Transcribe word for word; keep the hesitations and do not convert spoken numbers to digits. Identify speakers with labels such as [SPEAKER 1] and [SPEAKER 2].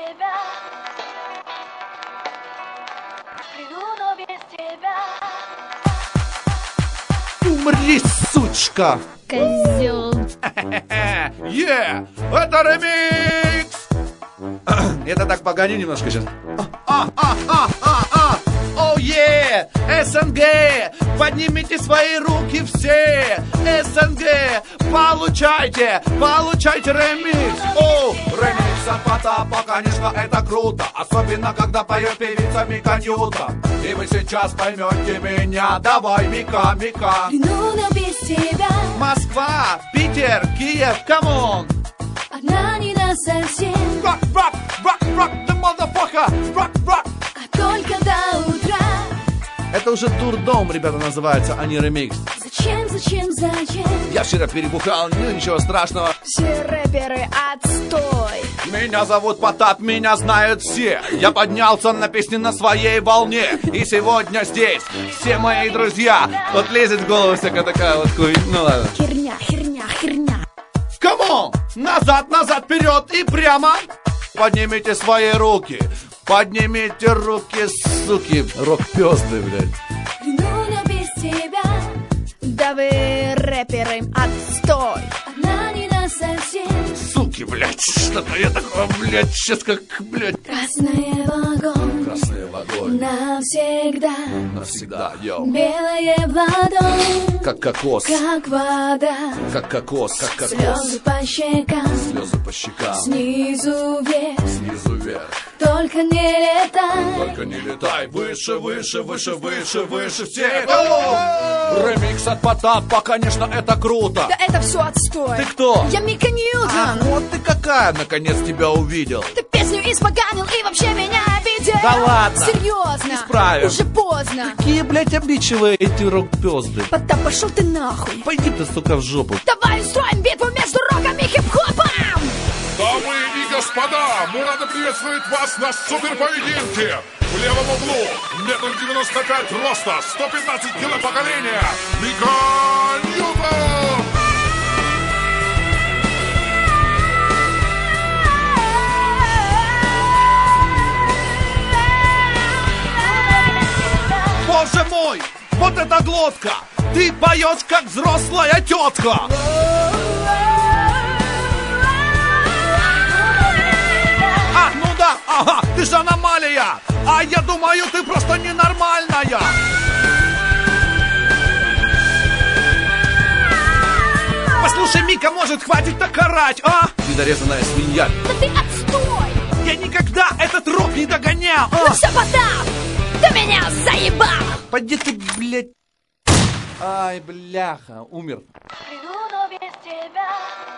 [SPEAKER 1] тебя. Приду, но без тебя.
[SPEAKER 2] Умри, сучка!
[SPEAKER 3] Козел.
[SPEAKER 2] Е, это ремикс! Это так, погоди немножко сейчас. А, а, а, а, а! Оу, е! СНГ! Поднимите свои руки все! СНГ! Получайте! Получайте ремикс! О, ремикс от Потапа, конечно, это круто. Особенно, когда поет певица Мика Ньютон. И вы сейчас поймете меня. Давай, Мика, Мика!
[SPEAKER 1] Приду, но без тебя.
[SPEAKER 2] Москва, Питер, Киев, камон!
[SPEAKER 1] Одна не на совсем.
[SPEAKER 2] Rock, rock, rock, rock, the motherfucker! Rock, rock!
[SPEAKER 1] А только до утра.
[SPEAKER 2] Это уже дурдом, ребята, называется, а не ремикс.
[SPEAKER 1] Зачем, зачем, зачем?
[SPEAKER 2] Я вчера перебухал, ну ничего страшного.
[SPEAKER 3] Все рэперы отстой.
[SPEAKER 2] Меня зовут Потап, меня знают все. Я поднялся на песни на своей волне. И сегодня здесь все мои друзья. Вот лезет в голову всякая такая вот хуйня. Ну ладно.
[SPEAKER 3] Херня, херня, херня.
[SPEAKER 2] Камон! Назад, назад, вперед и прямо. Поднимите свои руки. Поднимите руки, суки. Рок-пёзды, блядь.
[SPEAKER 1] Приду, но без тебя.
[SPEAKER 3] Да вы рэперы отстой.
[SPEAKER 1] Одна не на совсем.
[SPEAKER 2] Суки, блядь, что-то я такое, блядь, сейчас как, блядь.
[SPEAKER 1] Красный вагон.
[SPEAKER 2] Красный вагон.
[SPEAKER 1] Навсегда.
[SPEAKER 2] Навсегда, йоу.
[SPEAKER 1] Белое в ладонь.
[SPEAKER 2] Как кокос.
[SPEAKER 1] Как вода.
[SPEAKER 2] Как кокос, как кокос.
[SPEAKER 1] Слезы по щекам.
[SPEAKER 2] Слезы по щекам.
[SPEAKER 1] Снизу вверх.
[SPEAKER 2] Снизу вверх.
[SPEAKER 1] Только не летай.
[SPEAKER 2] Только не летай. Выше, выше, выше, выше, выше всех. Ремикс от Потапа, конечно, это круто.
[SPEAKER 3] Да это все отстой.
[SPEAKER 2] Ты кто?
[SPEAKER 3] Я Мика Ньютон.
[SPEAKER 2] А, вот ты какая, наконец тебя увидел.
[SPEAKER 3] Ты песню испоганил и вообще меня обидел.
[SPEAKER 2] Да ладно.
[SPEAKER 3] Серьезно.
[SPEAKER 2] Исправим.
[SPEAKER 3] Уже поздно.
[SPEAKER 2] Какие, блядь, обидчивые эти рок-пёзды.
[SPEAKER 3] Потап, пошел ты нахуй.
[SPEAKER 2] Пойди ты, сука, в жопу.
[SPEAKER 3] Давай устроим битву между роком и хип-хопом.
[SPEAKER 4] Дамы и господа, мы рады приветствовать вас на суперпоединке. В левом углу метр девяносто пять роста, сто пятнадцать кило поколения, Мика Ньютон.
[SPEAKER 2] Боже мой, вот эта глотка. Ты поешь, как взрослая тетка. А, ну да, ага, ты же аномалия. А я думаю, ты просто ненормальная. Послушай, Мика, может, хватит так орать, а? Недорезанная свинья.
[SPEAKER 3] Да ты отстой.
[SPEAKER 2] Я никогда этот рок не догонял, а?
[SPEAKER 3] Ну все, Потап, ты меня заебал.
[SPEAKER 2] Пойди ты, блядь. Ай, бляха, умер.
[SPEAKER 1] Приду, но без тебя.